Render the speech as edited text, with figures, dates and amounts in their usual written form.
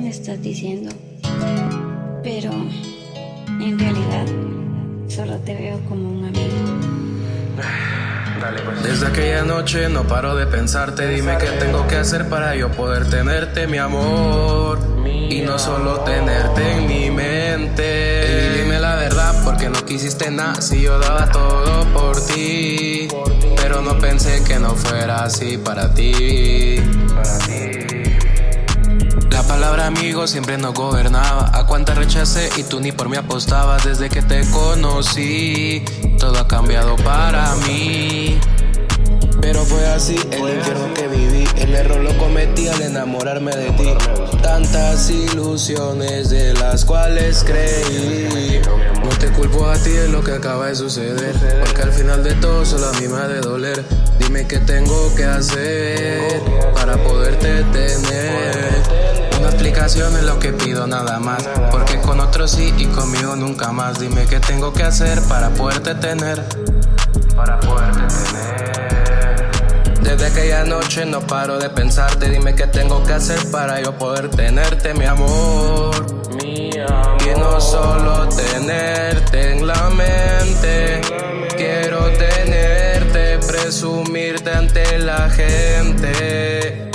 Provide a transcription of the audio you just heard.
me estás diciendo, pero en realidad solo te veo como un amigo. Dale, pues. Desde aquella noche no paro de pensarte. Dime qué tengo que hacer para yo poder tenerte, mi amor. Y no solo tenerte en mi mente. Y dime la verdad, porque no quisiste nada si yo daba todo por ti. Pero no pensé que no fuera así para ti. La palabra amigo siempre nos gobernaba. A cuánta rechacé y tú ni por mí apostabas. Desde que te conocí, todo ha cambiado para mí. Pero fue así el infierno que viví. El error lo cometí al enamorarme de ti. Tantas ilusiones de las cuales creí. No te culpo a ti de lo que acaba de suceder, porque al final de todo solo a mí me ha de doler. Dime qué tengo que hacer para poderte tener. Una explicación es lo que pido nada más, porque con otros sí y conmigo nunca más. Dime qué tengo que hacer para poderte tener. Desde aquella noche no paro de pensarte. Dime qué tengo que hacer para yo poder tenerte, mi amor. Y no solo tenerte en la mente, quiero tenerte, presumirte ante la gente.